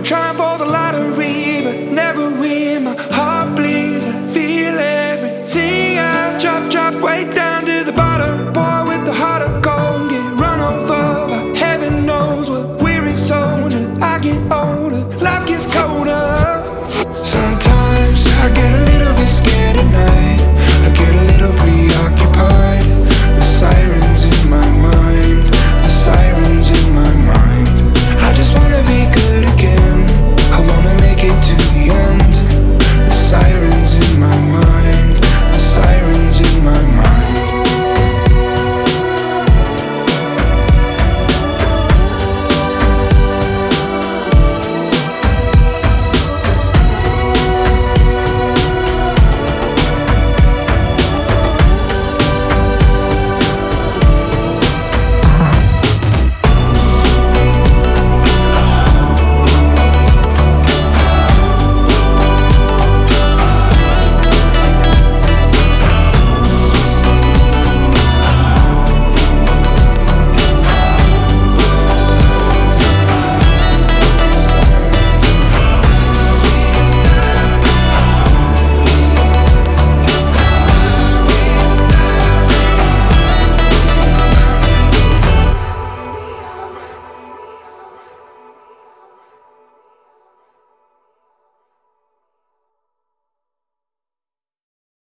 Trying for the lottery, but never win. My heart bleeds, I feel everything. I drop way down to the bottom. Boy with the heart of gold, get run over by heaven knows what weary soldier I get old.